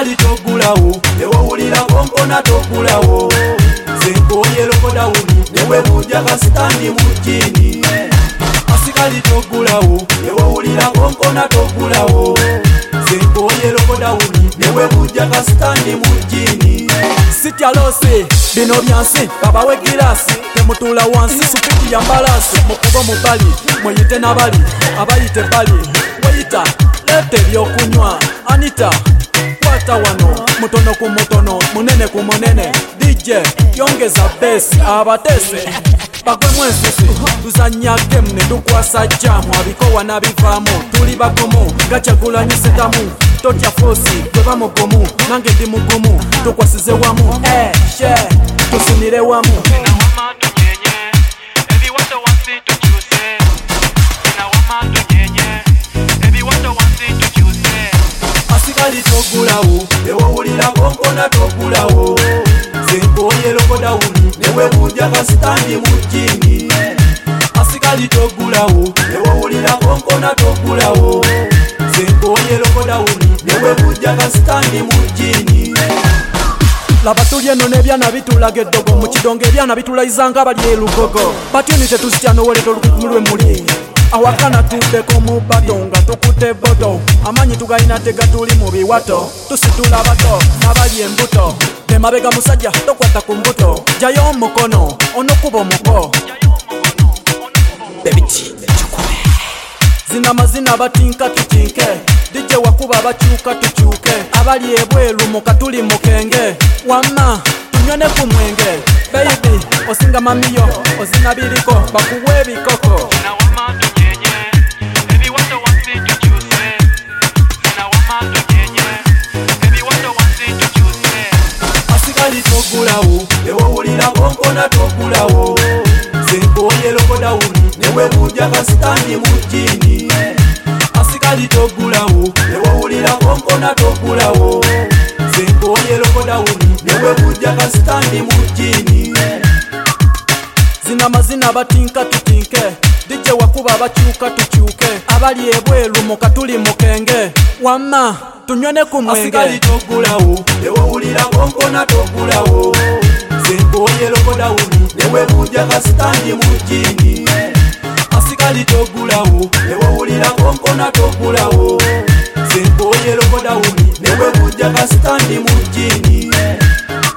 asikali togulawo newowulira konkona togulawo zenkoye lokodawuni newe buja kasitandi mujini asikali togulawo newowulira konkona togulawo zenkoye lokodawuni newe buja kasitandi mujini sitya lose bino byansi babawe girasi temutula wansi supiti ya mbalasi mukugo mubali mweyite nabali abayite bali weyita lete byokunywa Anita kwata wano mutono ku mutono munene ku munene DJ yongeza besi abatese bagwe mwensisi tuzanya game ne tukwasa jamu abikowa nabivamo tuli bagomo gachakulanyisetamu totya fosi tweba mugomu nange ndi mugumu tukwasize wamu she tusinire wamu asikali togulawo newowulira konkona togulawo zenkoye lokodawuni newe buja kasitandi mujini asikali togulawo newowulira konkona togulawo zenkoye lokodawuni newe buja kasitandi mujini laba tulye no nebyana bitulaga eddogo mu kidongo ebyana bitulaizanga bali elugogo batyoni tetuzitya nowoleta olukukumulwe muli awakana tuddeko mu bato nga tukute boto amanyi tugalina tegatuli mu biwato tusitula bato nabali embuto nemabega musajja tokwata ku mbuto jayo omukono onokuba omuko zina mazina batinka tutinke DJ wakuba bakyuka tukyuke abali ebweru mukatuli mukenge wamma tunyone ku mwenge baby osinga mamiyo ozina biriko bakuwe ebikoko asikali togulawo newowulira konkona togulawo zenkoye lokodawuni newe buja kasitandi mujini asikali togulawo newowulira konkona togulawo zenkoye lokodawuni newe buja kasitandi mujini zina mazina batinka tutinke DJ wakuba bakyuka tukyuke abali ebweru mukatuli mukenge wamma tunyone ku mwenge asikali togulawo newowulira konkona togulawo zenkoye lokodawuni newe buja kasitandi mujini asikali togulawo newowulira konkona togulawo zenkoye lokodawuni newe buja kasitandi mujini